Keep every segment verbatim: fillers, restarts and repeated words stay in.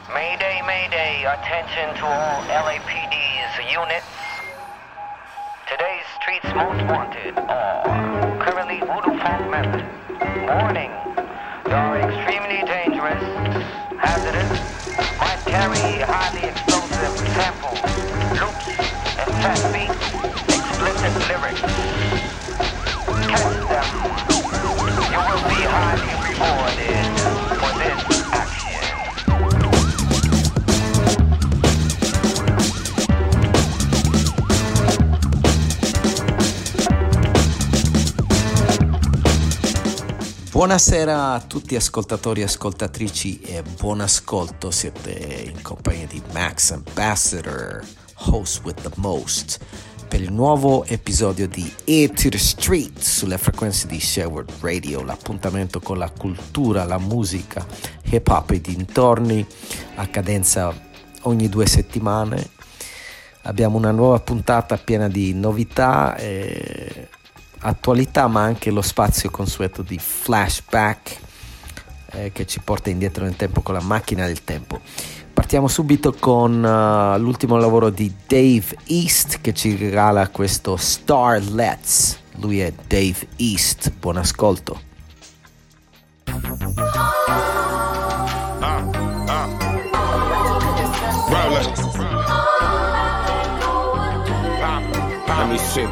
Mayday, mayday, attention to all L A P D's units. Today's streets most wanted are currently voodoo funk members. Warning, they are extremely dangerous, hazardous, might carry highly explosive samples, loops, and fast beats, explicit lyrics. Catch them. You will be highly rewarded for this action. Buonasera a tutti ascoltatori e ascoltatrici e buon ascolto, siete in compagnia di Max Ambassador, host with the most, per il nuovo episodio di Ear to the Street sulle frequenze di Sherwood Radio, l'appuntamento con la cultura, la musica, hip hop e dintorni a cadenza ogni due settimane. Abbiamo una nuova puntata piena di novità e attualità, ma anche lo spazio consueto di flashback eh, che ci porta indietro nel tempo con la macchina del tempo. Partiamo subito con uh, l'ultimo lavoro di Dave East che ci regala questo Starlets. Lui è Dave East, buon ascolto. Uh, uh. Roller. Let me see.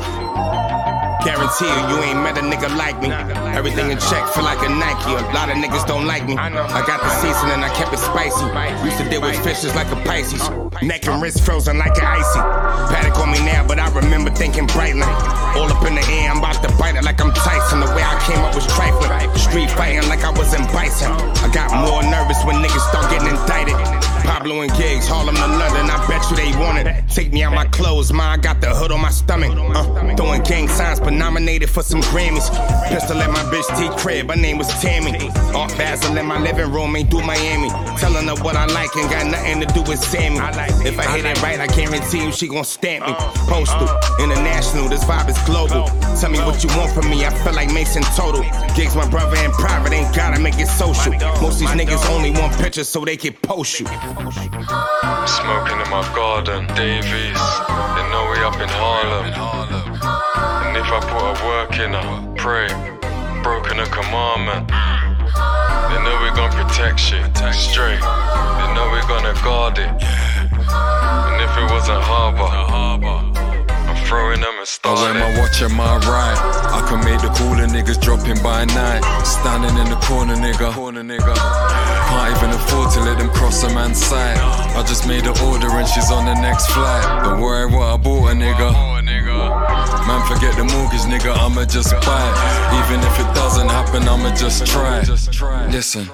Guarantee you, you ain't met a nigga like me. Everything in check, feel like a Nike. A lot of niggas don't like me. I got the seasoning, I kept it spicy. Used to deal with fishes like a Pisces. Neck and wrist frozen like an icy. Paddock on me now, but I remember thinking brightly. All up in the air, I'm about to bite it like I'm Tyson. The way I came up was trifling. Street fighting like I was in Bison. I got more nervous when niggas start getting indicted. Pablo and Giggs, Harlem to London, I bet you they want it. Take me out my clothes, ma, I got the hood on my stomach. Uh, throwing gang signs, but nominated for some Grammys. Pistol at my bitch T crib, her name was Tammy. Art Basel in my living room, ain't do Miami. Telling her what I like ain't got nothing to do with Sammy. If I hit it right, I guarantee you she gon' stamp me. Postal, international, this vibe is global. Tell me what you want from me, I feel like Mason Total. Gigs my brother in private, ain't gotta make it social. Most these niggas only want pictures so they can post you. Smoking in my garden, Davies. They know we up in Harlem. And if I put a work in, I pray. Broken a commandment. They know we gon' protect shit straight. They know we gonna guard it. And if it wasn't harbour, I'm throwing them and starting. I wear my watch at my right. I can make the cooler niggas dropping by night. Standing in the corner, nigga. Corner, nigga. Can't even afford to let them cross a man's sight. I just made an order and she's on the next flight. Don't worry what I bought a nigga. Man, forget the mortgage, nigga, I'ma just buy it. Even if it doesn't happen, I'ma just try. Listen.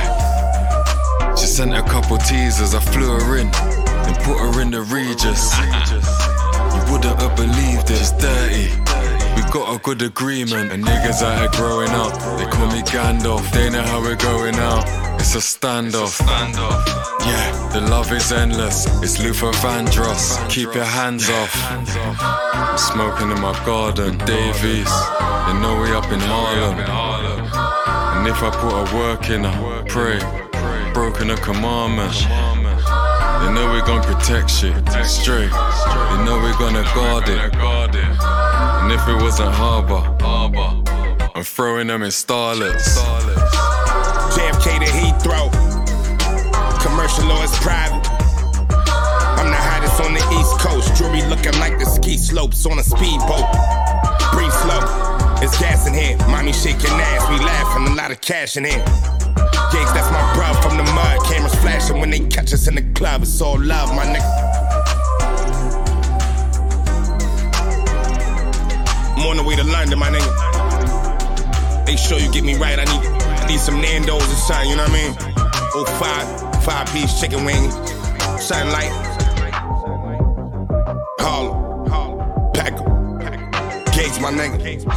She sent a couple teasers, I flew her in, then put her in the Regis. You wouldn't have believed it, it's dirty. We got a good agreement. And niggas out here growing up, they call me Gandalf. They know how we're going out, it's a standoff. Yeah, the love is endless, it's Luther Vandross. Keep your hands off. I'm smoking in my garden, Davies. They know we up in Harlem. And if I put a work in, I pray. Broken a commandment. They know we gon' protect shit straight. They know we gonna guard it. And if it wasn't harbour, I'm throwing them in starlets. J F K to Heathrow. Commercial or it's private. I'm the hottest on the East Coast. Jewelry looking like the ski slopes on a speedboat. Breathe slow, it's gas in here. Mommy shaking ass, we laughing, a lot of cash in here. Gigs, that's my bro from the mud. Cameras flashing when they catch us in the club. It's all love, my nigga. I'm on the way to London, my nigga. They sure you get me right. I need, I need some Nando's or something, you know what I mean? Oh, five, five piece chicken wings, something light. Harlem, pack 'em. Gigs, my nigga.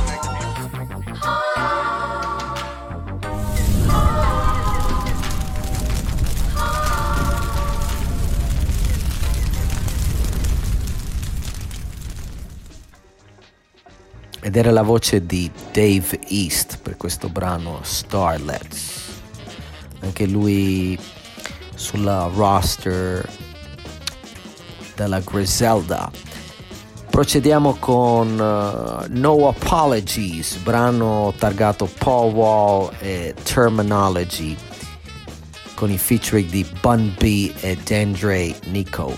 Ed era la voce di Dave East per questo brano Starlets. Anche lui sulla roster della Griselda. Procediamo con uh, No Apologies, brano targato Paul Wall e Terminology, con i featuring di Bun B e Dandre Nico.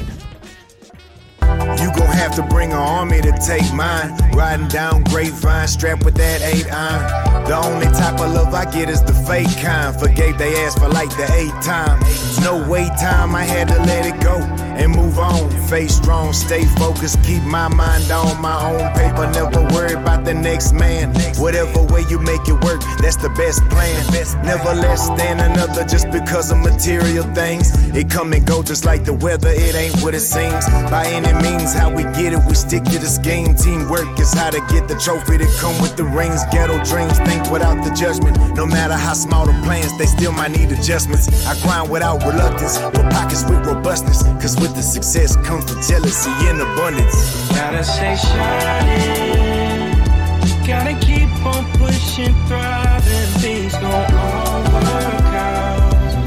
You gon' have to bring an army to take mine. Riding down Grapevine, strapped with that eight iron. The only type of love I get is the fake kind. Forgave they ass for like the eighth time. No wait time, I had to let it go and move on. Face strong, stay focused, keep my mind on my own paper. Never worry about the next man. Whatever way you make it work, that's the best plan. Never less than another just because of material things. It come and go just like the weather, it ain't what it seems. By any means, how we get it, we stick to the scheme. Teamwork is how to get the trophy that come with the rings. Ghetto dreams, think without the judgment. No matter how small the plans, they still might need adjustments. I grind without reluctance, with pockets with robustness. Cause with the success comes the jealousy and abundance. Gotta stay shining, gotta keep on pushing, thriving. Things gon' all work out.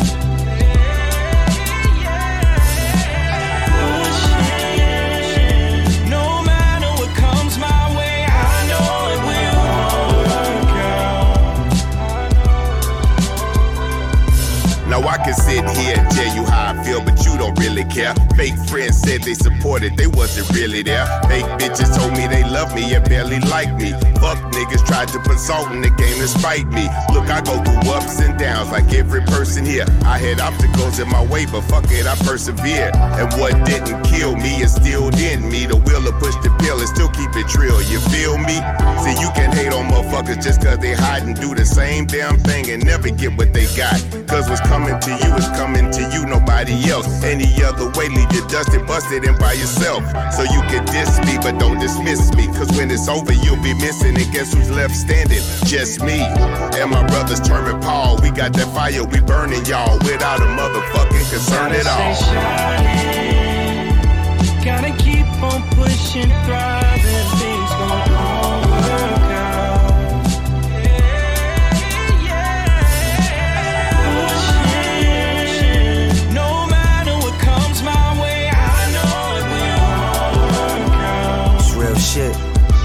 Now I can sit here and tell you how I feel, but you don't really care. Fake friends said they supported, they wasn't really there. Fake bitches told me they love me and barely like me. Fuck niggas tried to put salt in the game to spite me. Look, I go through ups and downs like every person here. I had obstacles in my way, but fuck it, I persevered. And what didn't kill me is still in me. The will to push the pill and still keep it trill, you feel me? See, you can hate on motherfuckers just cause they hide and do the same damn thing and never get what they got. Cause what's coming to you is coming to you, nobody else. Any other way, leave you dusted, busted, and by yourself. So you can diss me, but don't dismiss me. Cause when it's over, you'll be missing. And guess who's left standing? Just me. And my brothers Term and Paul. We got that fire, we burning y'all without a motherfucking concern at all. Shining, gotta keep on pushing, thriving. Things gon' all work out. Shit.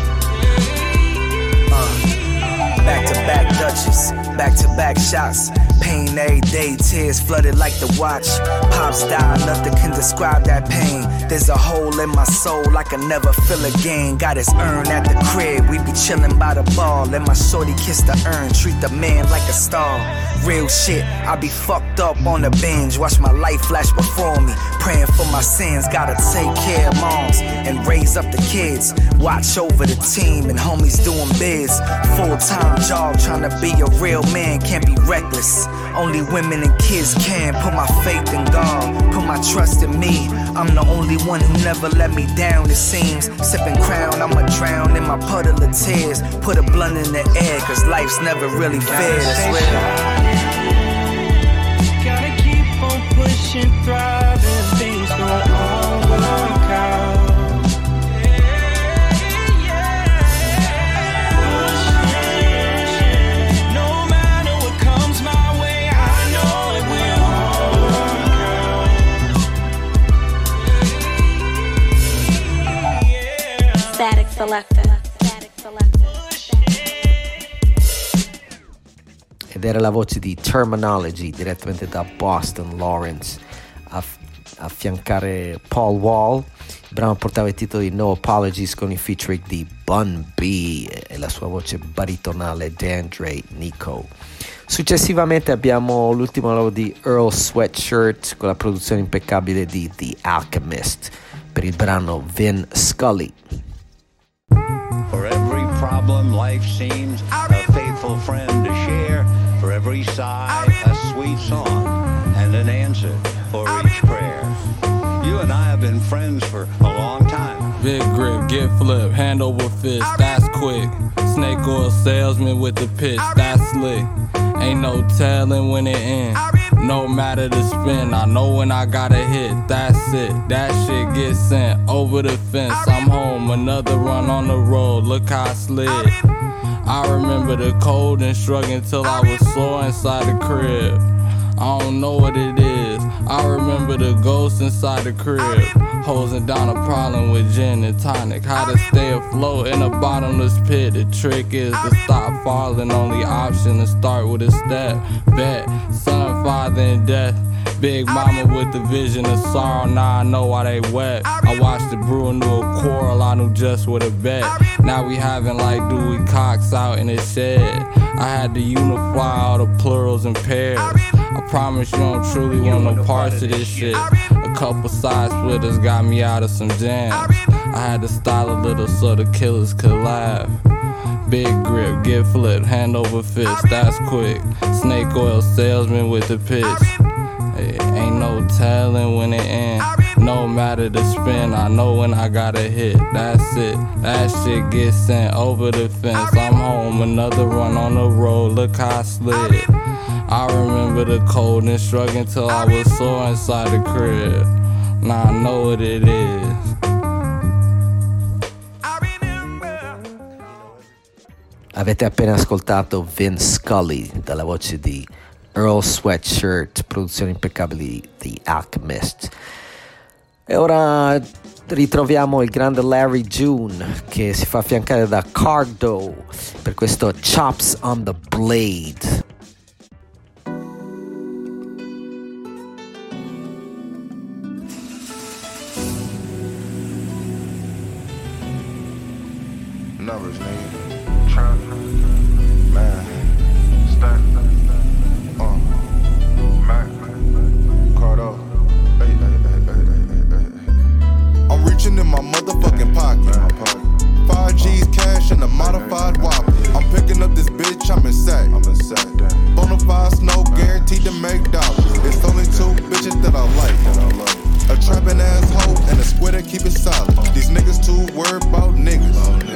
Uh, back to back Dutchess, back to back shots. Pain every day, tears flooded like the watch. Pops died, nothing can describe that pain. There's a hole in my soul I can never fill again. Got his urn at the crib, we be chillin' by the bar. Let my shorty kiss the urn, treat the man like a star. Real shit, I be fucked up on the binge. Watch my life flash before me, praying for my sins. Gotta take care of moms and raise up the kids. Watch over the team and homies doing biz. Full-time job, trying to be a real man. Can't be reckless, only women and kids can. Put my faith in God, put my trust in me. I'm the only one who never let me down, it seems. Sipping Crown, I'ma drown in my puddle of tears. Put a blunt in the air, cause life's never really fair, that's real. Gotta keep on pushing, thriving. Things gon' all work out. No matter what comes my way, I know it will all work out. Static Selector. Static Selector. Ed era la voce di Terminology direttamente da Boston, Lawrence, a affiancare Paul Wall. Il brano portava il titolo di No Apologies con i featuring di Bun B e la sua voce baritonale Dandre Nico. Successivamente abbiamo l'ultimo lavoro di Earl Sweatshirt con la produzione impeccabile di The Alchemist per il brano Vin Scully. For every problem life seems a faithful friend to share. For every sigh a sweet song and an answer for each prayer. You and I have been friends for a long time. Big grip, get flipped, hand over fist, that's quick. Snake oil salesman with the pitch, that's slick. Ain't no telling when it ends. No matter the spin, I know when I gotta hit, that's it. That shit gets sent over the fence. I'm home, another run on the road, look how I slid. I remember the cold and struggling till I was sore inside the crib. I don't know what it is, I remember the ghost inside the crib, hosing down a problem with gin and tonic. How to stay afloat in a bottomless pit. The trick is to stop falling. Only option to start with a step. Bet, son, father, and death. Big mama with the vision of sorrow, now I know why they wept. I watched it brew into a quarrel, I knew just what to bet. Now we having like Dewey Cox out in the shed. I had to unify all the plurals and pairs. I promise you don't truly want no parts of this shit. A couple side splitters got me out of some jams. I had to style a little so the killers could laugh. Big grip, get flipped, hand over fist, that's quick. Snake oil salesman with the pitch. Ain't no telling when it ends. No matter the spin, I know when I gotta hit. That's it, that shit gets sent over the fence. I'm home, another run on the road, look how I slid. I remember the cold and struggling till I was sore inside the crib. Now I know what it is. Avete appena ascoltato Vince Scully dalla voce di Earl Sweatshirt, produzioni impeccabili di Alchemist. E ora ritroviamo il grande Larry June che si fa affiancare da Cardo per questo Chops on the Blade. Numbers, nigga. Trap, man, stack. I'm reaching in my motherfucking pocket. Five G's cash in a modified whopper. I'm picking up this bitch, I'm in sack. Bonafide snow guaranteed to make dollars. It's only two bitches that I like. A trapping asshole and a squitter keep it solid. These niggas too worried about niggas.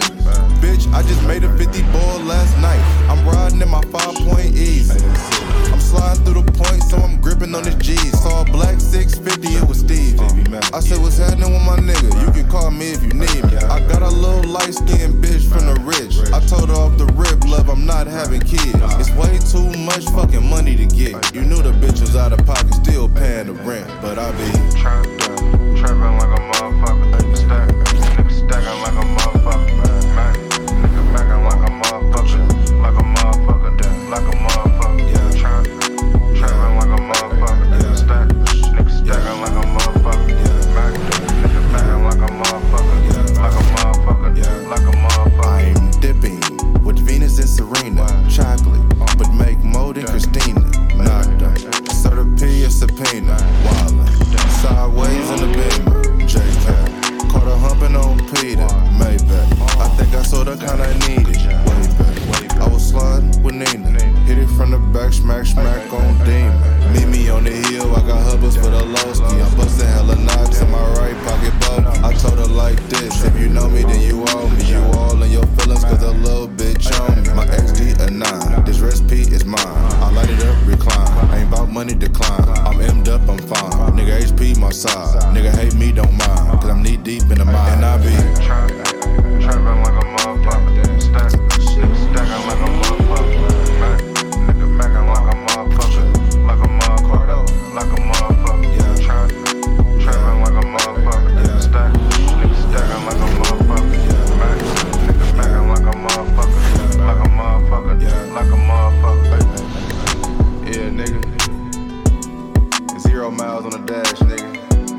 Bitch, I just made a fifty ball last night. I'm riding in my five point easy. I'm sliding through the point, so I'm gripping on the G's. Saw a black six fifty, it was Steve. I said, what's happening with my nigga? You can call me if you need me. I got a little light-skinned bitch from the rich. I told her off the rip, love, I'm not having kids. It's way too much fucking money to get. You knew the bitch was out of pocket, still paying the rent. But I be trapped up, trapping like a motherfucker. Stack, nigga stacking like a motherfucker. Mac, nigga macking like a motherfucker. Like a motherfucker, like a motherfucker. Yeah, trap, trapping like a motherfucker. Yeah, stack, nigga stacking like a motherfucker. Yeah, Mac, nigga macking like a motherfucker. Yeah, like a motherfucker. Yeah, like a motherfucker. I'm dipping with Venus and Serena. Chocolate, but make more than Christina. Nada, Serta P or subpoena. Wildin', sideways in the beamer. J K, caught her humping on Peter. Maybach, I think I saw the kind I needed. Way back, I was sliding with Nina. Hit it from the back, smack, smack on Demon. Meet me on the hill, I got hubbers for the Lowski. I'm busting hella knocks in my right pocket bowl. I told her like this, if you know me, then you owe me. You all in your feelings, cause a little bitch on me. My X D a nine, this recipe is mine. I light it up, recline, ain't about money decline. I'm M'd up, I'm fine, nigga H P my side. Nigga hate me, don't mind, cause I'm knee deep in the mind. And I be trapping like a motherfucker. Stack, stacking like a motherfucker. Mac, nigga macking like a motherfucker. Like a motherfucker, like a motherfucker. Yeah, trap, trapping like a motherfucker. Yeah, stack, nigga stacking like a motherfucker. Yeah, Mac, nigga macking like a motherfucker. Like a motherfucker, yeah, like a motherfucker. Yeah, nigga. Zero miles on the dash, nigga.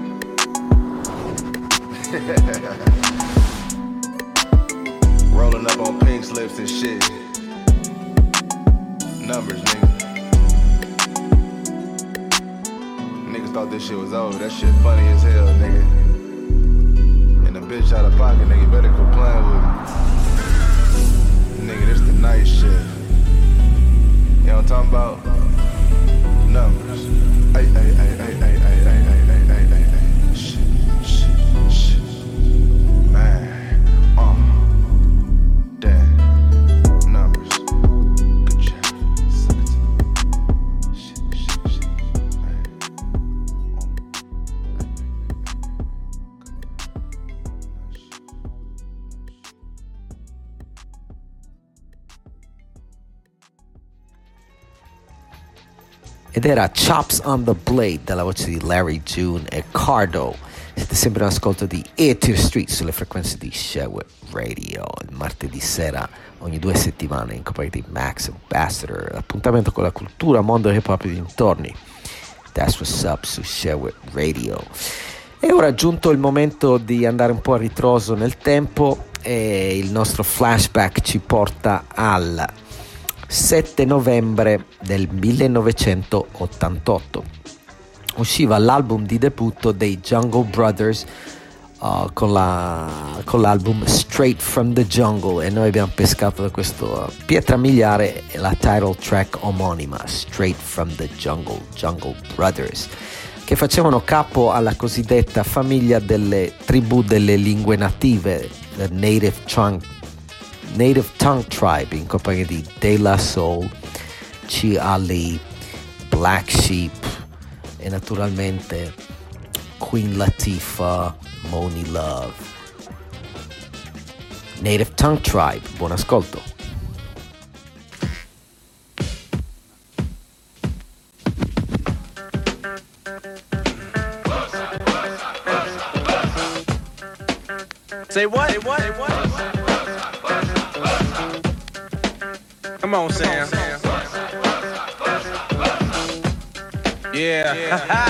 Rolling up on pink slips and shit. Numbers, nigga. Niggas thought this shit was over. That shit funny as hell, nigga. And the bitch out of pocket, nigga, better quit playing with me. Nigga, this the nice shit. You know what I'm talking about? Numbers. Ay, ay, ay, ay, ay, ay, ay, ay, ay, ay, ay, ay. Shh, shh, shh. Man. Uh. Damn. Numbers. Good job. Suck it to me. Shit, shit, shit. Man. ed era Chops on the Blade dalla voce di Larry June e Cardo. Siete sempre in ascolto di Ear to the Street sulle frequenze di Sherwood Radio, il martedì sera ogni due settimane in compagnia di Max Ambassador, appuntamento con la cultura, mondo hip hop e dintorni. That's what's up su Sherwood Radio. E ora è giunto il momento di andare un po' a ritroso nel tempo e il nostro flashback ci porta al sette novembre del millenovecentottantotto. Usciva l'album di debutto dei Jungle Brothers uh, con, la, con l'album Straight from the Jungle, e noi abbiamo pescato da questo uh, pietra miliare la title track omonima, Straight from the Jungle, Jungle Brothers, che facevano capo alla cosiddetta famiglia delle tribù delle lingue native, the Native Tongue, Native Tongue Tribe, in compagnia di De La Soul, Chi Ali, Black Sheep e naturalmente Queen Latifah, Monie Love. Native Tongue Tribe, buon ascolto. Say what? Say what? Say what? Come on, Sam. Yeah.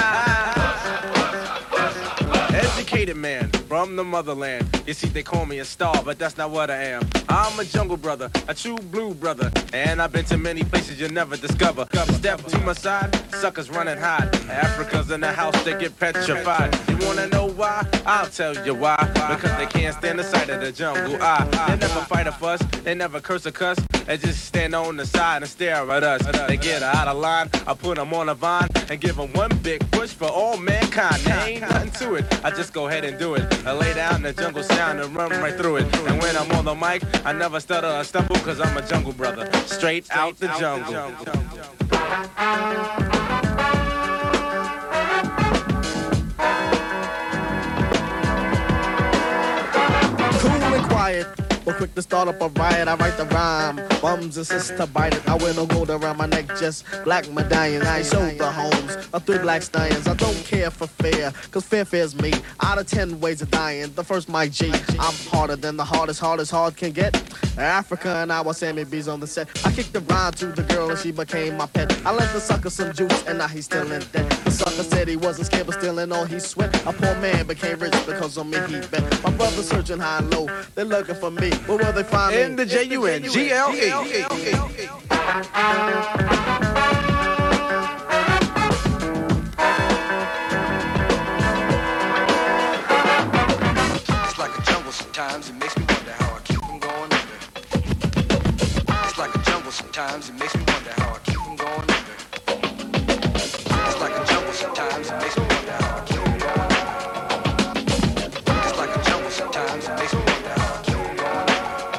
Educated man from the motherland. You see, they call me a star, but that's not what I am. I'm a jungle brother, a true blue brother, and I've been to many places you'll never discover. Step to my side, suckers run and hide. Africa's in the house, they get petrified. You wanna know why? I'll tell you why. Because they can't stand the sight of the jungle. I, they never fight a fuss, they never curse or cuss. They just stand on the side and stare at us. They get out of line, I put them on a vine and give them one big push for all mankind. There ain't nothing to it, I just go ahead and do it. I lay down the jungle sound and run right through it. And when I'm on the mic, I never stutter or stumble, cause I'm a jungle brother, straight out the jungle. Cool and quiet, but quick to start up a riot. I write the rhyme, bums insist to bite it. I wear no gold around my neck, just black medallions. I show the homes of three black stallions. I don't care for fear, cause fear fears me. Out of ten ways of dying, the first Mike G. I'm harder than the hardest, hardest hard can get. Africa and I was Sammy B's on the set. I kicked the rhyme to the girl and she became my pet. I lent the sucker some juice and now he's still in debt. The sucker said he wasn't scared but still in all he sweat. A poor man became rich because on me he bet. My brother's searching high and low, they're looking for me. Where will they find me? In the J U N G L E. It's like a jungle sometimes, it makes me wonder how I keep from going under. It's like a jungle sometimes, it makes me wonder how I keep from going under. It's like a jungle sometimes, it makes me wonder how I keep from going under. It's like a jungle sometimes, it makes me wonder how I keep from going under.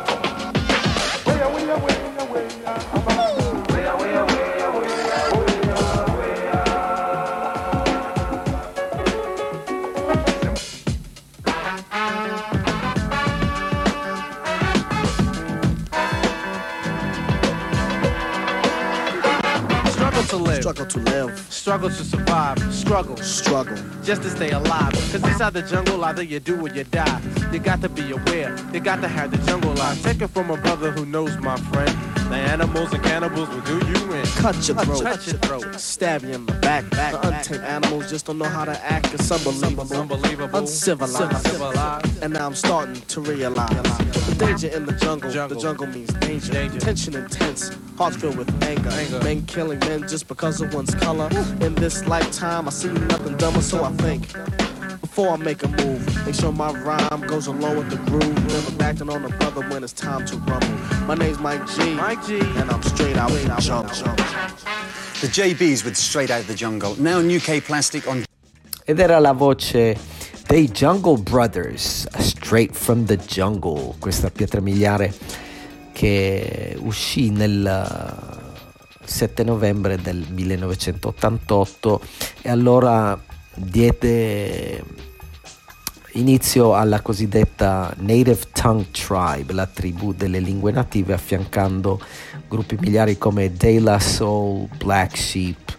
To live. Struggle to live. Struggle to survive. Struggle. Struggle. Just to stay alive. Cause inside the jungle, either you do or you die. You got to be aware. You got to have the jungle life. Take it from a brother who knows, my friend. The animals and cannibals will do you in. Cut your throat. Cut your throat. Stab you in the back. back the untamed animals just don't know how to act. It's unbelievable. Unbelievable. Uncivilized. Uncivilized. And now I'm starting to realize the danger in the jungle. jungle. The jungle means danger. danger. Tension intense. Hearts filled with anger. anger. Men killing men just because of one's color. In this lifetime, I see nothing dumber, so I think. Before I make a move, make sure my rhyme goes along with the groove. Never acting on a brother when it's time to rumble. My name's Mike G, Mike G, and I'm straight out the jungle. The J B's with Straight Out of the Jungle. Now in U K Plastic on. Ed era la voce dei Jungle Brothers, Straight from the Jungle, questa pietra miliare che uscì nel sette novembre del millenovecentottantotto e allora diede inizio alla cosiddetta Native Tongue Tribe, la tribù delle lingue native, affiancando gruppi miliari come De La Soul, Black Sheep,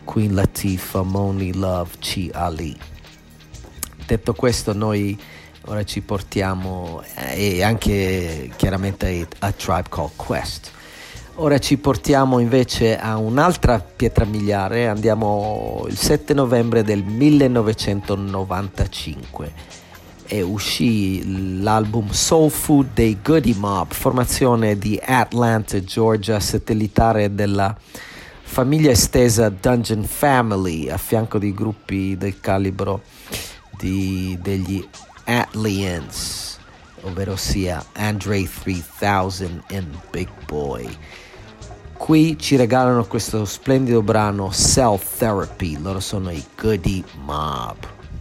Queen Latifah, Money Love, C. Ali. Detto questo, noi ora ci portiamo, eh, e anche chiaramente a Tribe Called Quest. Ora ci portiamo invece a un'altra pietra miliare, andiamo il sette novembre del millenovecentonovantacinque e uscì l'album Soul Food dei Goody Mob, formazione di Atlanta, Georgia, satellitare della famiglia estesa Dungeon Family, a fianco di gruppi del calibro di, degli Atlians, ovvero sia Andre tremila e Big Boy. Qui ci regalano questo splendido brano Self Therapy, loro sono i Goody Mob.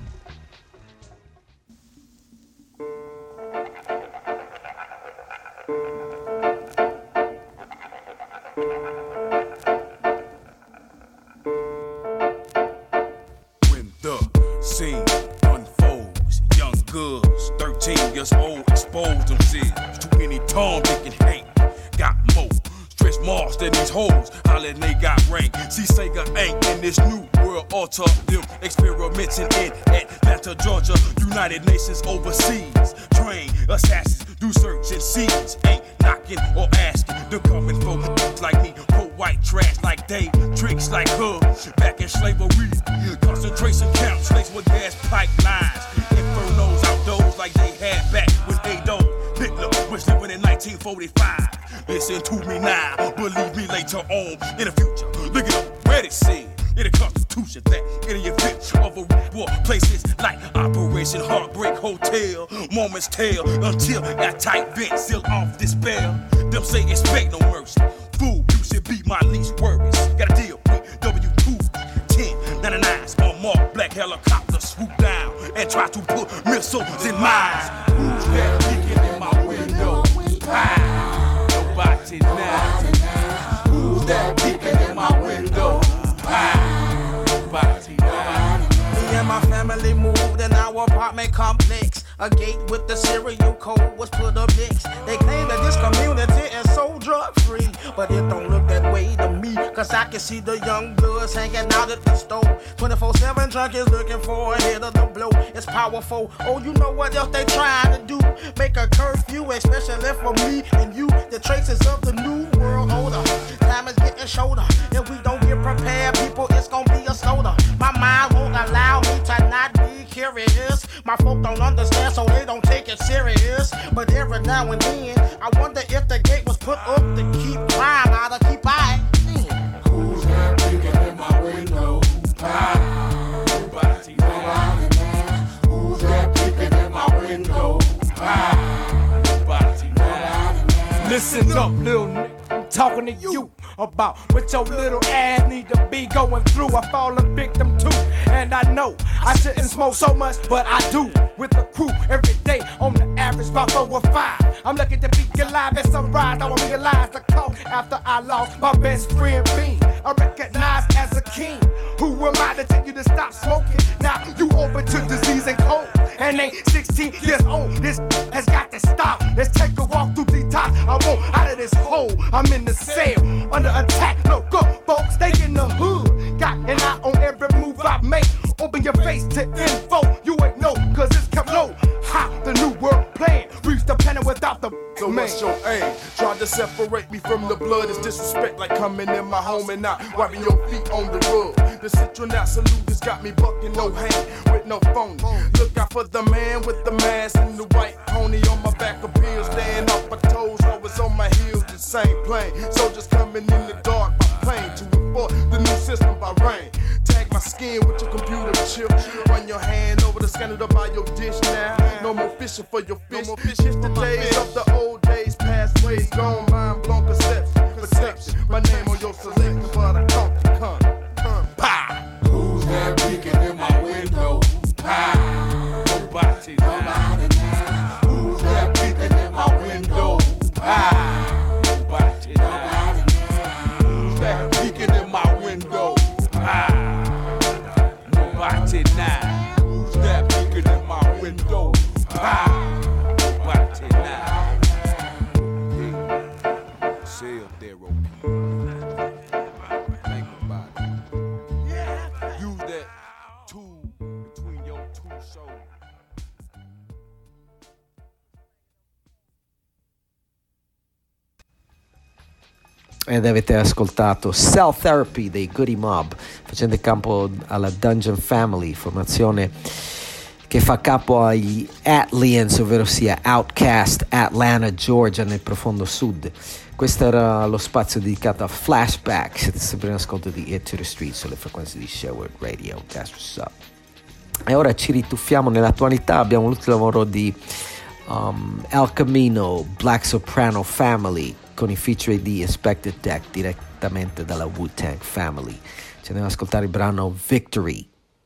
When the scene unfolds, young girls, thirteen years old, expose themselves to any Tom, Dick, and hate. Got more stretch marks than these hoes, hollin' they got rank. See, Sega ain't in this new world order. Them experimenting in Atlanta, Georgia, United Nations overseas. Train assassins, do search and seize. Ain't knocking or asking, they're coming for like me. Put white trash like they, tricks like her. Back in slavery, concentration camps, laced with gas pipelines. Infernos outdoors like they had back when Adolf Hitler was living in nineteen forty-five. Listen to me now, believe me later on in the future. Look at up where it said in the Constitution that in the event of a war, places like Operation Heartbreak Hotel, moments tell until that tight vent seal off despair. Them say expect no mercy. Fool, you should be my least worries. Got a deal with W two ten ninety-nines on mark black helicopter swoop down and try to put missiles in mines. Who's that peeking in my window? Ah, nobody now. Who's that peeking in my window? Ah, nobody now. Me and my family moved in our apartment complex. A gate with the serial code was put up next. They claim that this community is so drug free, but it don't look that way to me. Cause I can see the young bloods hanging out at the store. twenty-four seven junkies looking for a hit of the blow. It's powerful. Oh, you know what else they trying to do? Make a curfew, especially for me and you. The traces of the new world order. Time is getting shorter. If we don't get prepared, people, it's gonna be a slaughter. My mind won't allow me to not be curious. My folk don't understand, so they don't take it serious. But every now and then, I wonder if the gate was put up to keep crime out of keep eye. Who's that peeking in my window? Ah, nobody now. Who's that peeking in my window? Ah, nobody now. Listen up, little nigga. I'm talking to you about what your little ass need to be going through. I fall a victim too, and I know I shouldn't smoke so much, but I do. With the crew every day, on the average about four or five. I'm lucky to be alive at sunrise. I won't realize the call after I lost my best friend Bean. I recognize as a king. Who am I to tell you to stop smoking? Now you open to disease and cold, and ain't sixteen years old. This has got to stop. Let's take a walk through the top. I want out of this hole. I'm in the cell, under attack. Look up, folks, they in the hood. Got an eye on every move I make. Open your face to info. You ain't know, cause it's kept low. Ha, the new world plan. Reach the planet without the So what's your aim? Trying to separate me from the blood is disrespect, like coming in my home and not wiping your feet on the rug. The citronat salute has got me bucking, no hand with no phone. Look out for the man with the mask and the white pony on my back of pills, staying off my toes, always on my heels, the same plane. Soldiers coming in the dark by plane to enforce the new system by rain. Tag my skin with your computer chip. Run your hand over the scanner to buy your dish now. No more fishing for your fish. No more fish. It's the days of the old days, past ways gone. Mind blown perception, perception. My name on your selection, but I come to come. come. Pow! Who's that peeking in my window? Pow! Nobody now. Who's that peeking in my window? Pow! Nobody now. Who's that peeking in my window? Pow! Nobody now. Who's that peeking in my window? Pow! Nobody now. Say up there, O P. Think about it. Ed avete ascoltato Cell Therapy dei Goody Mob, facendo campo alla Dungeon Family, formazione che fa capo agli Atlians, ovvero sia Outcast, Atlanta, Georgia, nel profondo sud. Questo era lo spazio dedicato a Flashback. Siete sempre in ascolto di It to the Street sulle frequenze di Sherwood Radio. That's what's up. E ora ci rituffiamo nell'attualità. Abbiamo l'ultimo lavoro di um, El Camino, Black Soprano Family, con i feature di Inspector Deck direttamente dalla Wu-Tang Family. Ci andiamo ad ascoltare il brano Victory.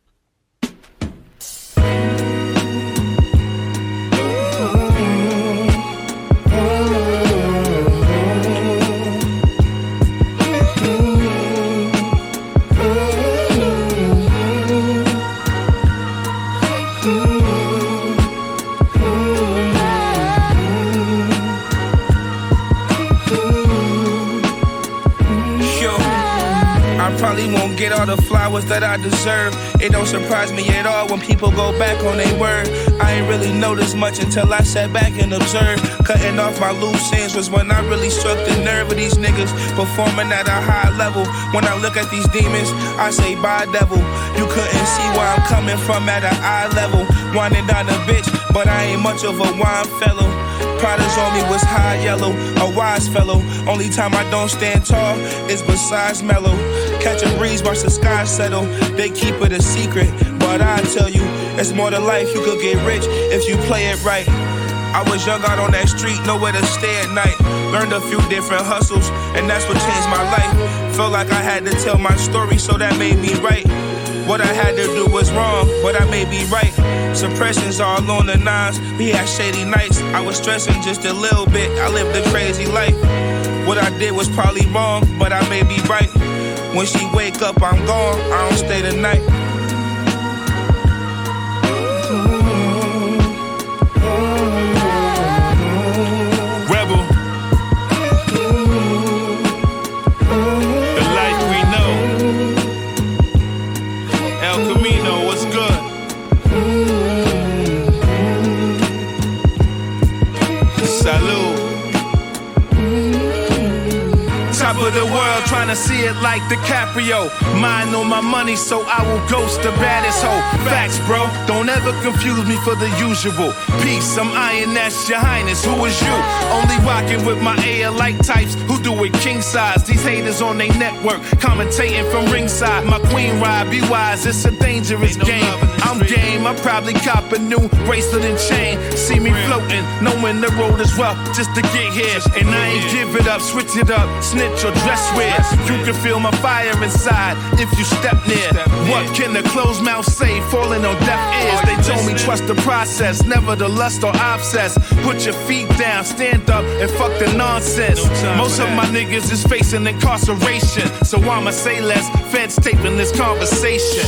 Get all the flowers that I deserve. It don't surprise me at all when people go back on their word. I ain't really noticed much until I sat back and observed. Cutting off my loose ends was when I really struck the nerve of these niggas performing at a high level. When I look at these demons, I say bye devil. You couldn't see where I'm coming from at an eye level. Winding down a bitch, but I ain't much of a wine fellow. Prada's on me was high yellow, a wise fellow. Only time I don't stand tall is besides mellow. Catch a breeze, watch the sky settle. They keep it a secret, but I tell you, it's more to life. You could get rich if you play it right. I was young out on that street, nowhere to stay at night. Learned a few different hustles, and that's what changed my life. Felt like I had to tell my story, so that made me right. What I had to do was wrong, but I may be right. Suppression's all on the nines, we had shady nights. I was stressing just a little bit, I lived a crazy life. What I did was probably wrong, but I may be right. When she wake up, I'm gone, I don't stay the night. Rebel. The life we know. El Camino, what's good? Salud. Top of the world, trying to see it like DiCaprio. Mind on my money, so I will ghost the baddest hoe. Facts, bro, don't ever confuse me for the usual. Peace, I'm Iron Nash, your highness, who is you? Only rocking with my A-like types who do it king size. These haters on their network, commentating from ringside. My queen ride, be wise, it's a dangerous game. I'm game, I probably cop a new bracelet and chain. See me floating, knowing the road is rough just to get here. And I ain't give it up, switch it up, snitch or dress weird. You can feel my fire inside if you step near. What can the closed mouth say, falling on deaf ears? They told me trust the process, never the lust or obsess. Put your feet down, stand up and fuck the nonsense. Most of my niggas is facing incarceration, so I'ma say less, feds taping this conversation.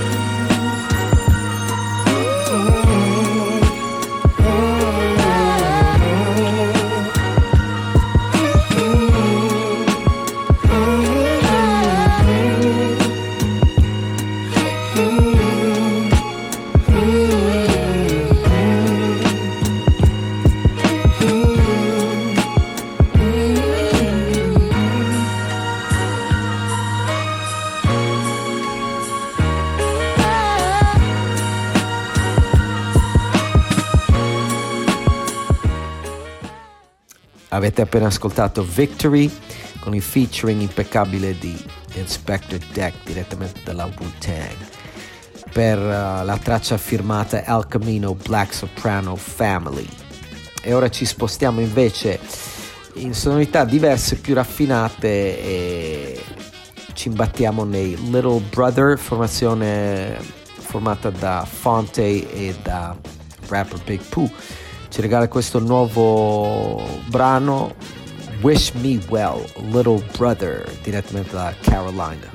Avete appena ascoltato Victory con il featuring impeccabile di Inspector Deck direttamente dalla Wu-Tang per uh, la traccia firmata El Camino Black Soprano Family. E ora ci spostiamo invece in sonorità diverse, più raffinate, e ci imbattiamo nei Little Brother, formazione formata da Fonte e da rapper Big Pooh. Ci regala questo nuovo brano, Wish Me Well, Little Brother, direttamente da Carolina.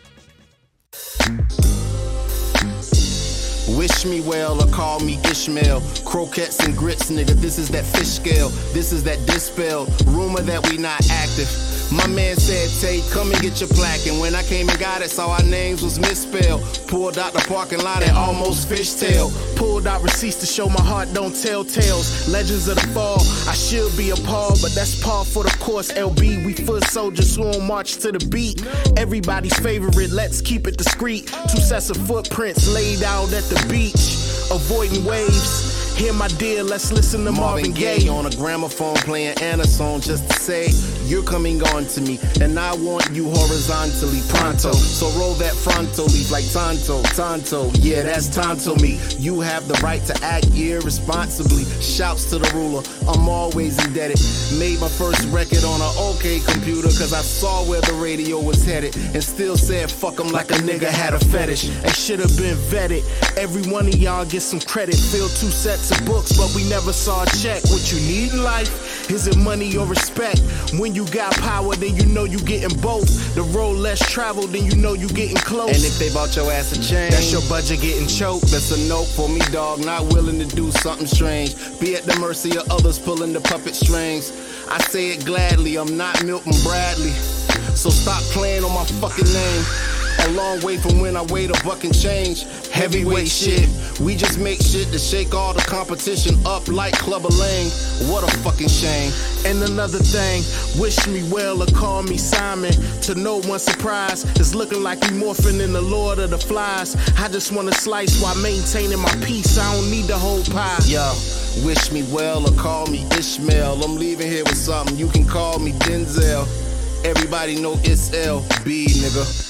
Wish me well or call me Ishmael. Croquettes and grits, nigga, this is that fish scale. This is that dispel. Rumor that we not active. My man said, Tay, come and get your plaque. And when I came and got it, saw our names was misspelled. Pulled out the parking lot and almost fishtail. Pulled out receipts to show my heart don't tell tales. Legends of the fall, I should be appalled, but that's par for the course. L B, we foot soldiers who on march to the beat. Everybody's favorite, let's keep it discreet. Two sets of footprints laid out at the beach, avoiding waves. Hear my dear, let's listen to Marvin, Marvin Gaye on a gramophone playing Anna song just to say you're coming on to me and I want you horizontally pronto. So roll that frontal leaf like Tonto, Tonto, yeah, that's Tonto me. You have the right to act irresponsibly. Shouts to the ruler, I'm always indebted. Made my first record on an OK computer cause I saw where the radio was headed and still said fuck 'em like a nigga had a fetish and should have been vetted. Every one of y'all get some credit, fill two sets of books, but we never saw a check. What you need in life, is it money or respect? When you got power, then you know you getting both. The road less traveled, then you know you getting close. And if they bought your ass a chain, that's your budget getting choked. That's a note for me, dog, not willing to do something strange. Be at the mercy of others pulling the puppet strings. I say it gladly, I'm not Milton Bradley. So stop playing on my fucking name. A long way from when I weighed a buck and change. Heavyweight shit. We just make shit to shake all the competition up like Clubber Lang. What a fucking shame. And another thing, wish me well or call me Simon. To no one's surprise, it's looking like we morphing in the Lord of the Flies. I just wanna slice while maintaining my peace. I don't need the whole pie. Yo, wish me well or call me Ishmael. I'm leaving here with something, you can call me Denzel. Everybody know it's L B, nigga.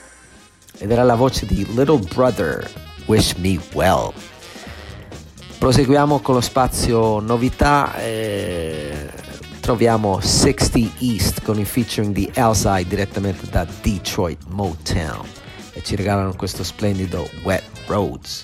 Ed era la voce di Little Brother, Wish Me Well. Proseguiamo con lo spazio novità, eh, troviamo sessanta East con il featuring di Elzhi direttamente da Detroit Motown e ci regalano questo splendido Wet Roads.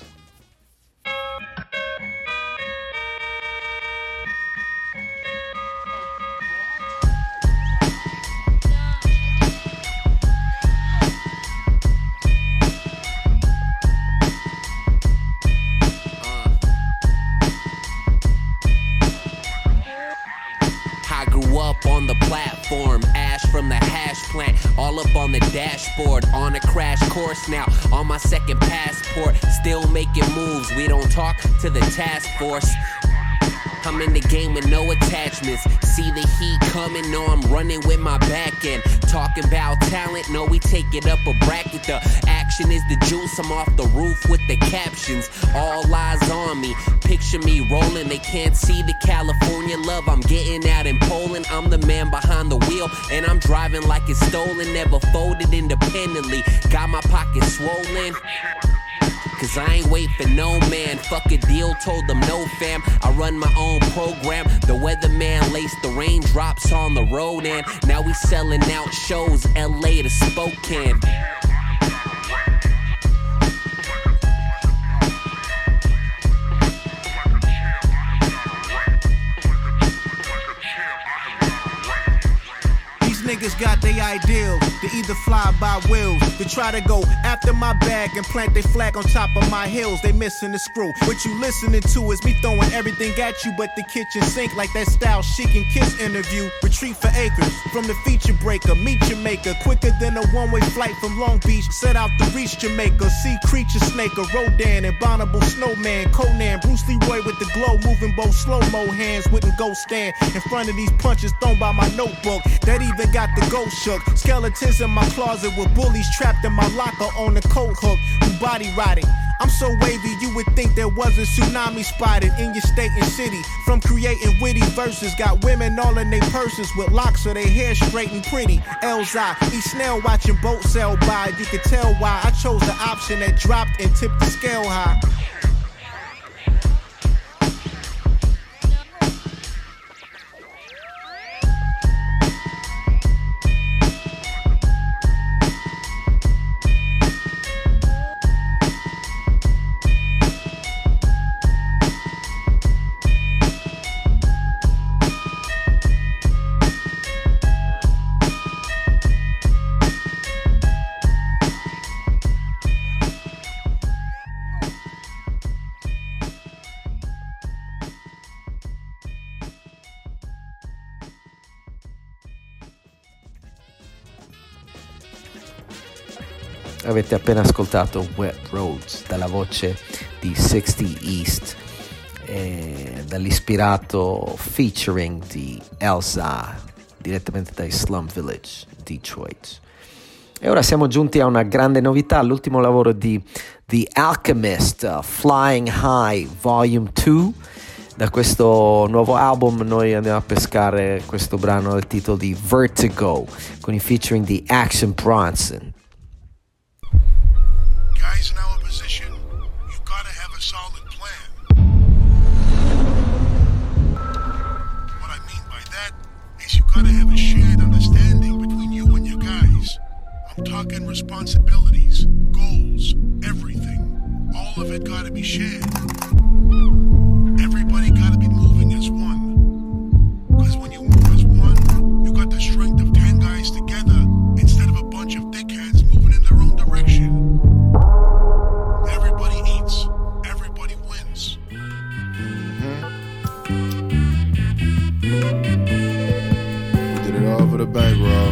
On the platform, ash from the hash plant, all up on the dashboard, on a crash course now, on my second passport, still making moves, we don't talk to the task force. I'm in the game with no attachments. See the heat coming, know I'm running with my back end. Talking about talent, know we take it up a bracket. The action is the juice, I'm off the roof with the captions. All eyes on me, picture me rolling. They can't see the California love I'm getting out in Poland. I'm the man behind the wheel, and I'm driving like it's stolen. Never folded independently, got my pockets swollen. Cause I ain't wait for no man, fuck a deal, told them no fam. I run my own program, the weatherman laced the raindrops on the road. And now we selling out shows, L A to Spokane. Niggas got they ideal, they either fly by wheels, they try to go after my bag and plant their flag on top of my hills. They missing the screw. What you listening to is me throwing everything at you but the kitchen sink, like that Style Chic and Kiss interview. Retreat for acres from the feature breaker, meet Jamaica quicker than a one-way flight from Long Beach. Set out to reach Jamaica, see Creature Snaker, Rodan, Abominable Snowman, Conan, Bruce Leroy with the glow, moving both slow-mo hands, wouldn't go stand in front of these punches thrown by my notebook. That even got the ghost shook. Skeletons in my closet with bullies trapped in my locker on the coat hook who body rotting. I'm so wavy you would think there was a tsunami spotted in your state and city. From creating witty verses, got women all in their purses with locks so they hair straight and pretty. Elzhi, eat snail watching boats sail by. You can tell why I chose the option that dropped and tipped the scale high. Avete appena ascoltato Wet Roads dalla voce di sessanta East, eh, dall'ispirato featuring di Elsa direttamente dai Slum Village, Detroit. E ora siamo giunti a una grande novità, l'ultimo lavoro di The Alchemist, uh, Flying High Volume due. Da questo nuovo album noi andiamo a pescare questo brano dal titolo di Vertigo, con i featuring di Action Bronson. Guys in our position, you gotta have a solid plan. What I mean by that is you gotta have a shared understanding between you and your guys. I'm talking responsibilities, goals, everything. All of it gotta be shared. Everybody gotta be moving as one. Because when you move as one, you got the strength of ten guys together instead of a bunch of dickheads moving in their own direction. Everybody eats. Everybody wins. We did it all for the bankroll.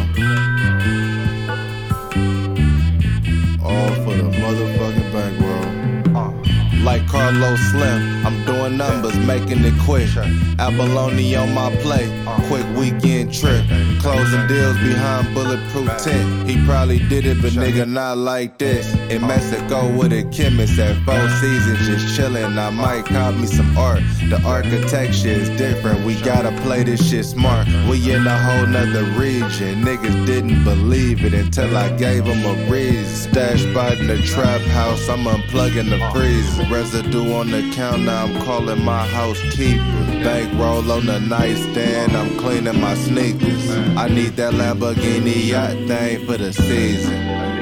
All for the motherfucking bankroll. Uh. Like Carlos Slim, I'm doing numbers, making it quick. Abalone on my plate, quick weekend trip. Closing deals behind bulletproof tent. He probably did it, but nigga not like this. In Mexico with a chemist at Four Seasons, just chillin'. I might cop me some art. The architecture is different. We gotta play this shit smart. We in a whole nother region. Niggas didn't believe it until I gave them a reason. Stash spot in the trap house, I'm unplugging the freezer. Residue on the counter, I'm calling my housekeeper. Bankroll on the nightstand, I'm cleaning my sneakers. I need that Lamborghini yacht thing for the season.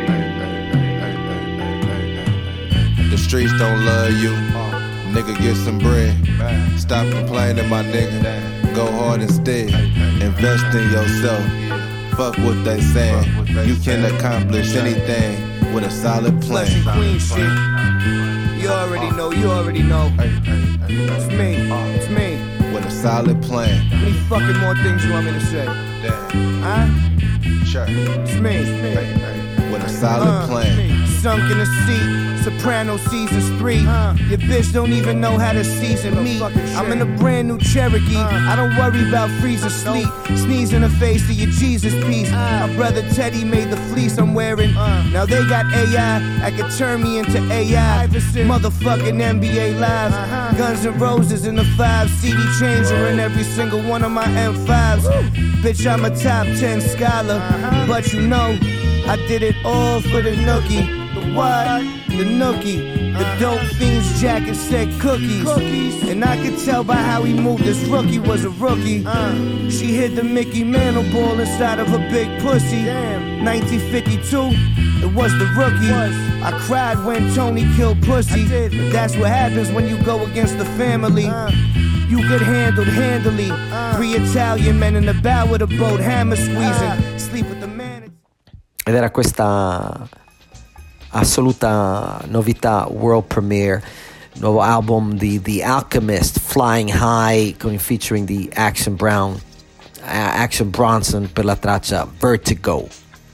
The streets don't love you, nigga, get some bread. Stop complaining, my nigga, go hard instead. Invest in yourself, fuck what they saying. You can accomplish anything with a solid plan. You already know, you already know. It's me, it's me. With a solid plan. How many fucking more things you want me to say? Huh? Sure. It's me, it's me. With a solid uh, plan. Sunk in a seat, Soprano seasons three. Uh, Your bitch don't even know how to season me. I'm in a brand new Cherokee. Uh, I don't worry about freezing sleep. Sneeze in the face of your Jesus piece. Uh, My brother Teddy made the fleece I'm wearing. Uh, now they got A I, that could turn me into A I. Motherfucking N B A Live. Uh-huh. Guns N' Roses in the five. C D changer in every single one of my M fives. Woo. Bitch, I'm a top ten scholar. Uh-huh. But you know, I did it all for the nookie. The what? The nookie. The dope fiend's jacket said cookies. cookies. And I could tell by how he moved, this rookie was a rookie. Uh. She hid the Mickey Mantle ball inside of her big pussy. Damn. nineteen fifty-two, it was the rookie. Was. I cried when Tony killed pussy. But that's what happens when you go against the family. Uh. You get handled handily. Uh. Three Italian men in the bow of the boat, hammer squeezing. Uh. Sleep with the man. Ed era questa assoluta novità, world premiere, nuovo album di The Alchemist, Flying High, con featuring di Action Brown, Action Bronson per la traccia Vertigo.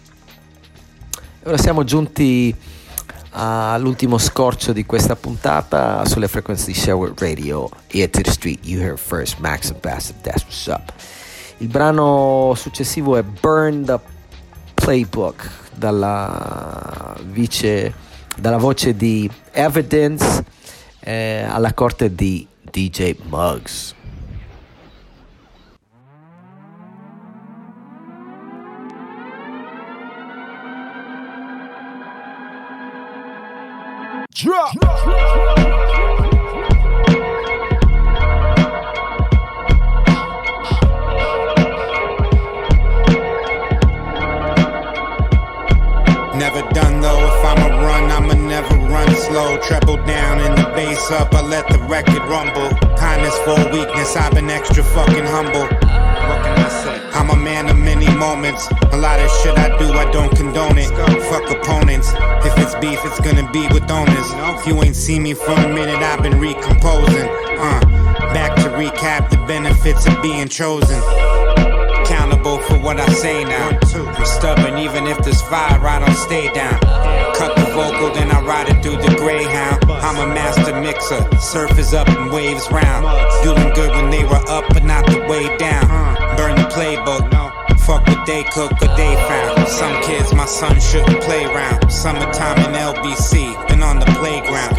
E ora siamo giunti all'ultimo scorcio di questa puntata sulle frequenze di Sherwood Radio. Ear to the street, you heard first, Max and Bastard, that's what's up. Il brano successivo è Burn the Playbook, dalla, vice, dalla voce di Evidence eh, alla corte di D J Muggs. Drop. Never done though, if I'ma run, I'ma never run slow. Treble down and the bass up, I let the record rumble. Kindness for weakness, I've been extra fucking humble. What can I say? I'm a man of many moments. A lot of shit I do, I don't condone it. Fuck opponents. If it's beef, it's gonna be with owners. If you ain't seen me for a minute, I've been recomposing. Uh, back to recap the benefits of being chosen. Accountable humble for what I say now. I'm stubborn even if this fire I don't stay down. Cut the vocal, then I ride it through the Greyhound. I'm a master mixer, surface up and waves round. Doing good when they were up, but not the way down. Burn the playbook, fuck what they cook or they found. Some kids my son shouldn't play around. Summertime in L B C, been on the playground.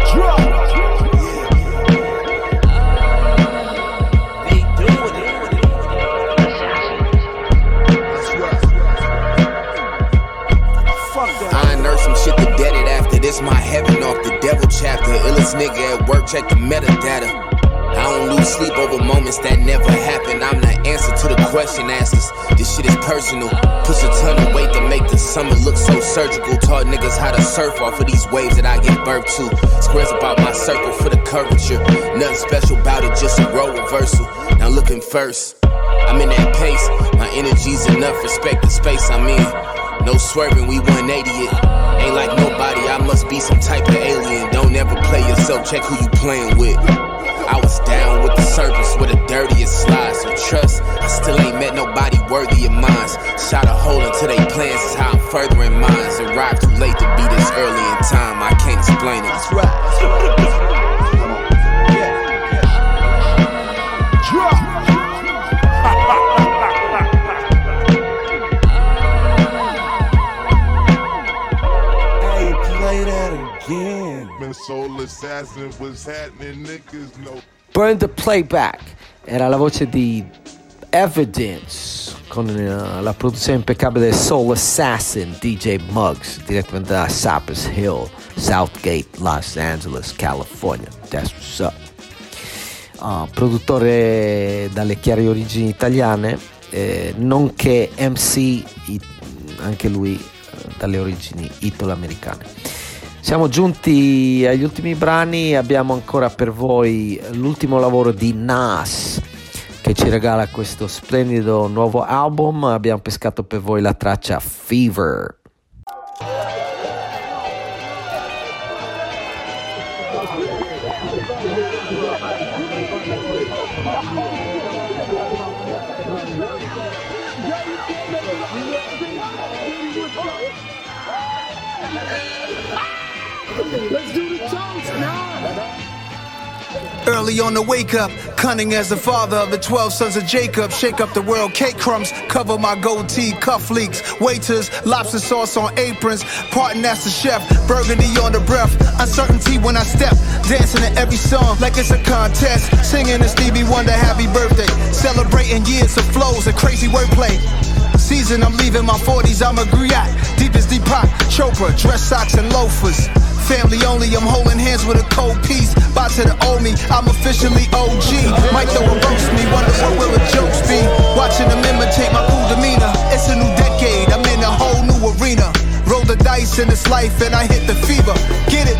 This my heaven off the devil chapter. Illest nigga at work, check the metadata. I don't lose sleep over moments that never happened. I'm the answer to the question askers. This shit is personal. Push a ton of weight to make the summer look so surgical. Taught niggas how to surf off of these waves that I give birth to. Squares about my circle for the curvature. Nothing special about it, just a role reversal. Now looking first, I'm in that pace. My energy's enough, respect the space I'm in. No swerving, we one eighty it. Ain't like nobody, I must be some type of alien. Don't ever play yourself, check who you playing with. I was down with the surface with the dirtiest slides. So trust, I still ain't met nobody worthy of mine. Shot a hole into they plans, is how I'm furthering mines. Arrived too late to be this early in time, I can't explain it. That's right, that's right. Soul Assassin, what's happening, niggas know. Burn the Playback era la voce di Evidence con uh, la produzione impeccabile del Soul Assassin D J Muggs direttamente da Cypress Hill, Southgate, Los Angeles, California. That's what's up. Uh, produttore dalle chiare origini italiane, eh, nonché M C, it, anche lui eh, dalle origini italo-americane. Siamo giunti agli ultimi brani, abbiamo ancora per voi l'ultimo lavoro di Nas che ci regala questo splendido nuovo album. Abbiamo pescato per voi la traccia Fever. Let's do the toast now. Early on the wake up, cunning as the father of the twelve sons of Jacob. Shake up the world, cake crumbs, cover my goatee, cuff leaks. Waiters, lobster sauce on aprons, parting as the chef. Burgundy on the breath, uncertainty when I step. Dancing to every song like it's a contest. Singing to Stevie Wonder, happy birthday. Celebrating years of flows and crazy wordplay. Season, I'm leaving my forties, I'm a griot. Deep as Deepak Chopra, dress socks and loafers. Family only, I'm holding hands with a cold piece. Bye to the old me, I'm officially O G. Might throw a roast me, wonder what will the jokes be. Watching them imitate my cool demeanor. It's a new decade, I'm in a whole new arena. Roll the dice in this life and I hit the fever. Get it?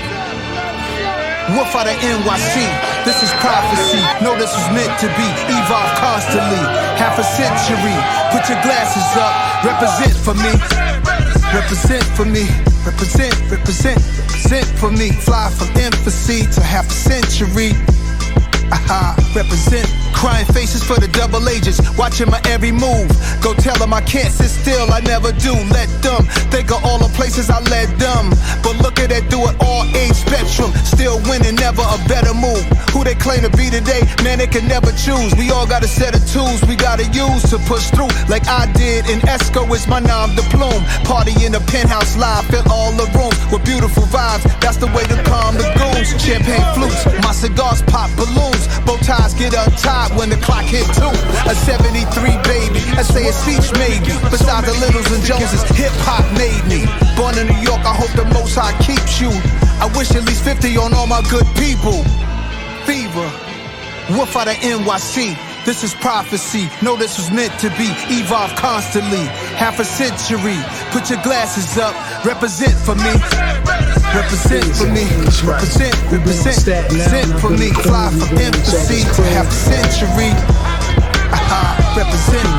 Wolf out of N Y C, this is prophecy. Know this was meant to be, evolve constantly. Half a century, put your glasses up. Represent for me, represent for me. Represent, represent, represent for me. Fly from infancy to half a century. Aha, represent. Crying faces for the double agents, watching my every move. Go tell them I can't sit still, I never do. Let them think of all the places I led them. But look at it through an all age spectrum. Still winning, never a better move. Who they claim to be today, man, they can never choose. We all got a set of tools we gotta use to push through. Like I did in Esco, it's my nom de plume. Party in the penthouse live, fill all the rooms with beautiful vibes. That's the way to calm the goons. Champagne flutes, my cigars pop balloons. Bow ties get untied when the clock hit two. A seventy-three baby, I say a speech maybe. Besides the Littles and Joneses, hip hop made me. Born in New York, I hope the Most High keeps you. I wish at least fifty on all my good people. Fever, wolf out of N Y C. This is prophecy, know this was meant to be. Evolve constantly, half a century. Put your glasses up, represent for me. Represent for me, represent, represent, represent for me. Fly from infancy to half a century. Aha, represent.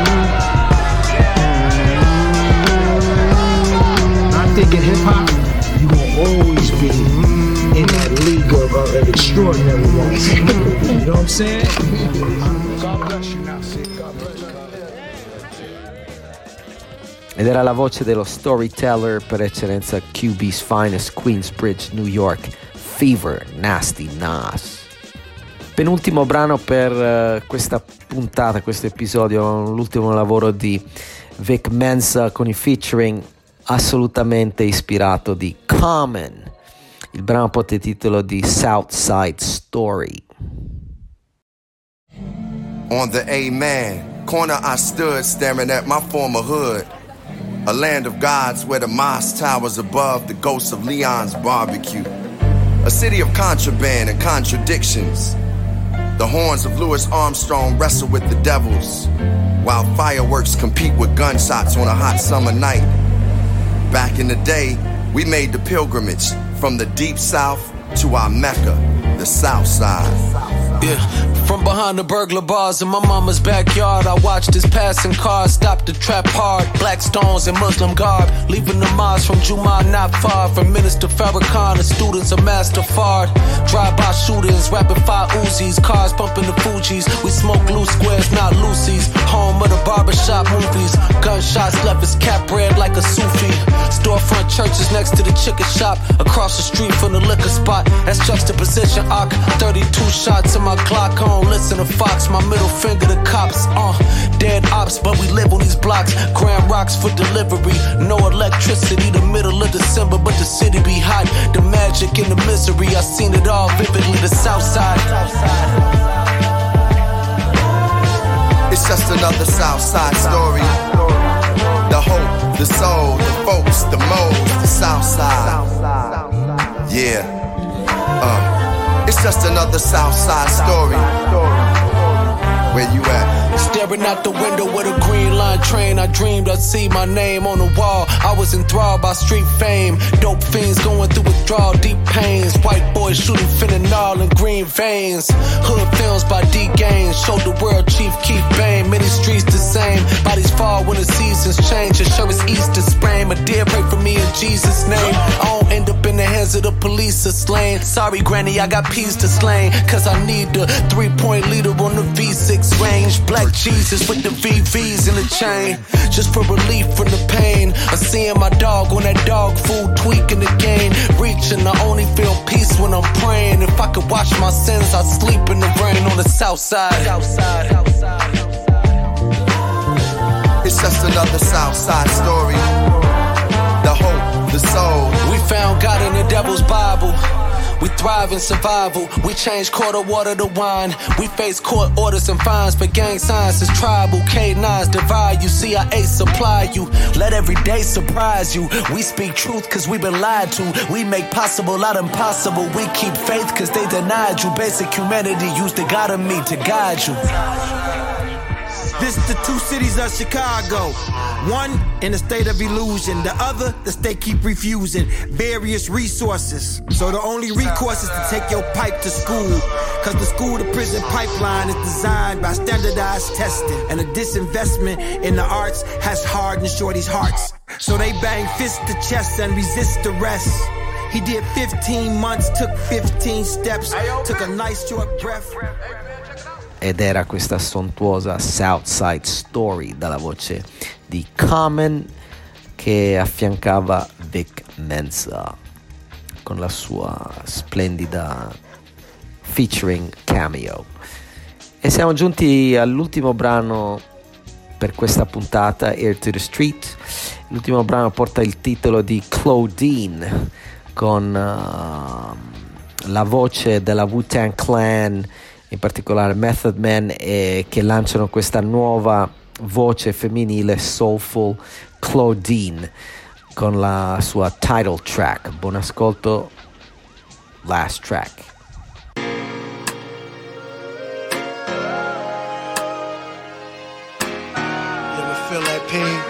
I'm thinking hip hop you're gonna always be in that league of, uh, of extraordinary ones. You know what I'm saying? God bless you now, Sid. God bless you. Ed era la voce dello storyteller per eccellenza, Q B's finest, Queensbridge, New York, Fever, Nasty Nas. Penultimo brano per uh, questa puntata, questo episodio, l'ultimo lavoro di Vic Mensa con i featuring assolutamente ispirato di Common. Il brano porta il titolo di Southside Story. On the Amen corner I stood staring at my former hood. A land of gods where the mosque towers above the ghosts of Leon's barbecue. A city of contraband and contradictions. The horns of Louis Armstrong wrestle with the devils, while fireworks compete with gunshots on a hot summer night. Back in the day, we made the pilgrimage from the deep south to our Mecca, the south side. Yeah, from behind the burglar bars in my mama's backyard, I watched as passing cars stop the trap hard. Black stones and Muslim garb, leaving the mosque from Juma not far from Minister Farrakhan. The students of Master Fard, drive-by shooters, rapid fire Uzis, cars bumping the Fujis. We smoke loose squares, not Lucy's. Home of the barbershop movies, gunshots left as cap bread like a Sufi. Storefront churches next to the chicken shop, across the street from the liquor spot. That's juxtaposition arc, thirty-two shots in my Glock. I don't listen to Fox, my middle finger to cops. Uh, dead ops, but we live on these blocks. Grand rocks for delivery, no electricity. The middle of December, but the city be hot. The magic and the misery, I seen it all vividly. The south side. It's just another south side story. The hope, the soul, the folks, the modes, the south side. Yeah. Uh. It's just another south side story. Where you at? Staring out the window with a green line train, I dreamed I'd see my name on the wall. I was enthralled by street fame. Dope fiends going through withdrawal, deep pains. White boys shooting fentanyl in green veins. Hood films by D Gaines showed the world Chief Keef Bane. Many streets the same. Bodies fall when the seasons change. And sure it's Easter Spain. My dear, pray for me in Jesus' name. I don't end up in the hands of the police or slain. Sorry, Granny, I got peas to slain. Cause I need the three-point leader on the V six range. Black Jesus with the V Vs in the chain, just for relief from the pain of seeing my dog on that dog food tweaking the game. Reaching, I only feel peace when I'm praying. If I could wash my sins, I'd sleep in the rain on the south side. It's just another south side story. The hope, the soul. We found God in the devil's Bible. We thrive in survival. We change quarter water to wine. We face court orders and fines, but gang signs is tribal. K nines divide you. C I A supply you. Let every day surprise you. We speak truth cause we've been lied to. We make possible out impossible. We keep faith cause they denied you. Basic humanity used the God in me to guide you. This the two cities of Chicago. One in a state of illusion, the other the state keep refusing various resources. So the only recourse is to take your pipe to school. Cause the school to prison pipeline is designed by standardized testing. And the disinvestment in the arts has hardened shorty's hearts. So they bang fist to chest and resist arrest. He did fifteen months, took fifteen steps, took a nice short breath. Ed era questa sontuosa Southside Story dalla voce di Common che affiancava Vic Mensa con la sua splendida featuring cameo. E siamo giunti all'ultimo brano per questa puntata, Air to the Street. L'ultimo brano porta il titolo di Claudine con uh, la voce della Wu-Tang Clan, in particolare Method Man, e che lanciano questa nuova voce femminile soulful, Claudine, con la sua title track. Buon ascolto, last track. You ever feel that pain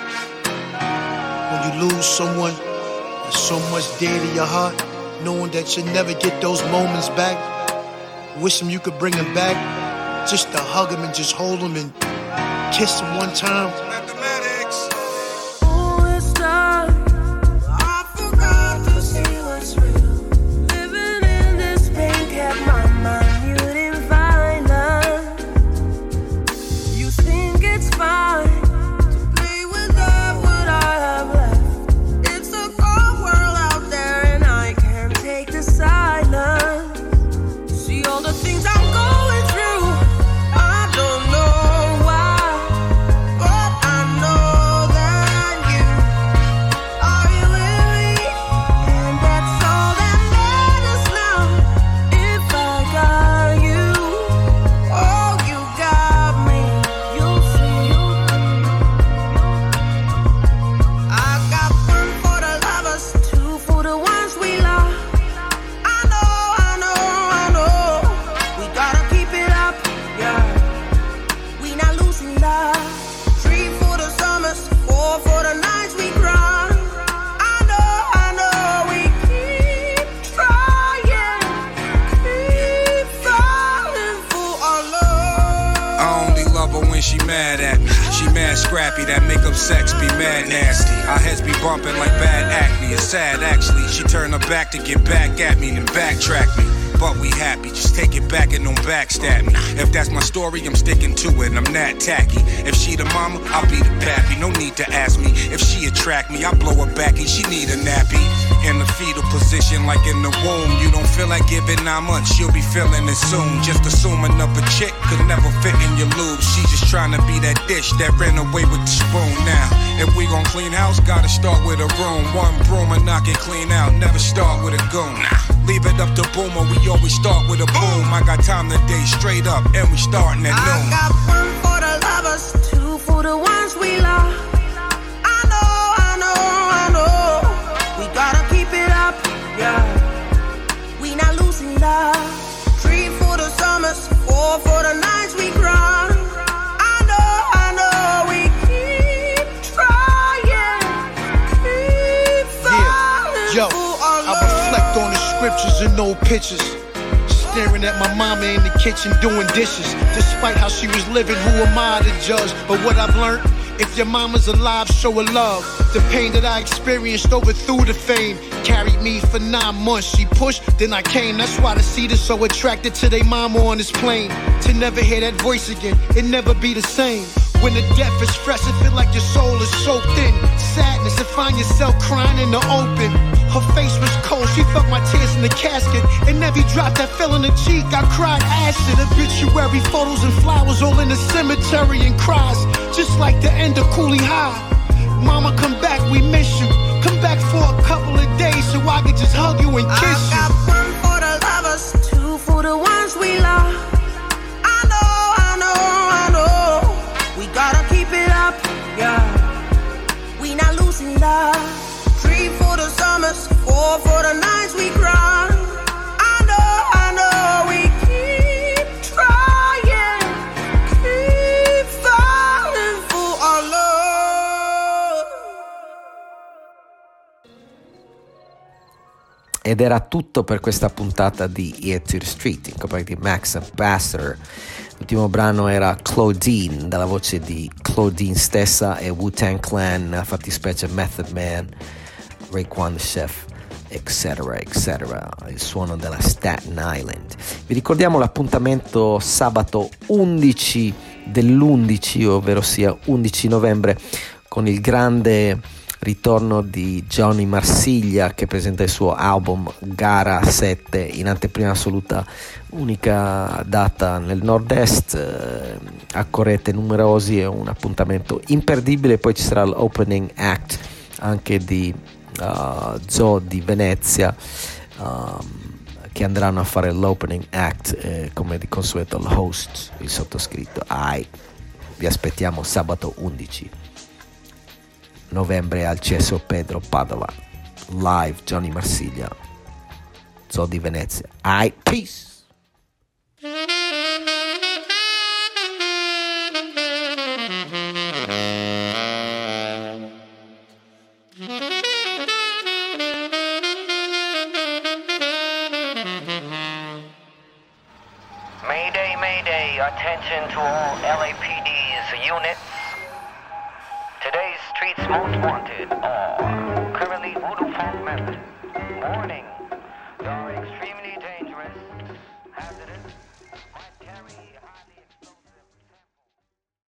when you lose someone that's so much dear to your heart, knowing that you'll never get those moments back? Wish him you could bring him back, just to hug him and just hold him and kiss him one time. Oh, it's time I forgot to mad scrappy, that make up sex be mad nasty. Our heads be bumping like bad acne. It's sad actually, she turned her back to get back at me, then backtrack me. But we happy, just take it back and don't backstab me. If that's my story, I'm sticking to it, I'm not tacky. If she the mama, I'll be the pappy. No need to ask me if she attract me, I blow her back and she need a nappy. In the fetal position, like in the womb. You don't feel like giving nine months, you'll be feeling it soon. Just assuming up a chick could never fit in your lube. She just trying to be that dish that ran away with the spoon. Now, if we gon' clean house, gotta start with a room. One broom and knock it clean out, never start with a goon. Leave it up to Boomer, we always start with a boom. I got time today, straight up, and we starting at noon. I got one for the lovers, two for the ones we love. I know, I know, I know. We gotta keep it up, yeah. We not losing love. Three for the summers, four for the nights we cry. I know, I know, we keep trying, keep falling. Yo, I reflect on the scriptures and no pictures. Staring at my mama in the kitchen doing dishes. Despite how she was living, who am I to judge? But what I've learned, if your mama's alive, show her love. The pain that I experienced overthrew the fame. Carried me for nine months. She pushed, then I came. That's why the seed is so attracted to their mama on this plane. To never hear that voice again, it never be the same. When the death is fresh, it feel like your soul is soaked in sadness and find yourself crying in the open. Her face was cold, she felt my tears in the casket. And every drop that fell in the cheek, I cried acid. Obituary photos and flowers all in the cemetery and cries, just like the end of Cooley High. Mama, come back, we miss you. Come back for a couple of days so I could just hug you and kiss you. I got one for the lovers, two for the ones we love. I know, I know, I know. We gotta keep it up, yeah. We not losing love. Three for the summers, four for the nights we cry. I know, I know, we keep trying, keep falling for our love. Ed era tutto per questa puntata di Ear to the Street in compagnia di Max Ambassador. L'ultimo brano era Claudine, dalla voce di Claudine stessa e Wu-Tang Clan, fattispecie Method Man, Raekwon the Chef, eccetera, eccetera, il suono della Staten Island. Vi ricordiamo l'appuntamento sabato undici dell'undici, ovvero sia undici novembre, con il grande ritorno di Johnny Marsiglia, che presenta il suo album Gara sette in anteprima assoluta, unica data nel nord-est, eh, accorrete numerosi, è un appuntamento imperdibile. Poi ci sarà l'opening act anche di uh, Zoo di Venezia, um, che andranno a fare l'opening act, eh, come di consueto il host, il sottoscritto. Ai, vi aspettiamo sabato undici novembre al C S O Pedro Padova, live Johnny Marsiglia, Zoo di Venezia. Ai, peace. Mayday, mayday, attention to all L A P D's units. Today's streets most wanted are currently Voodoo Funk members. Warning, they are extremely dangerous, hazardous, might carry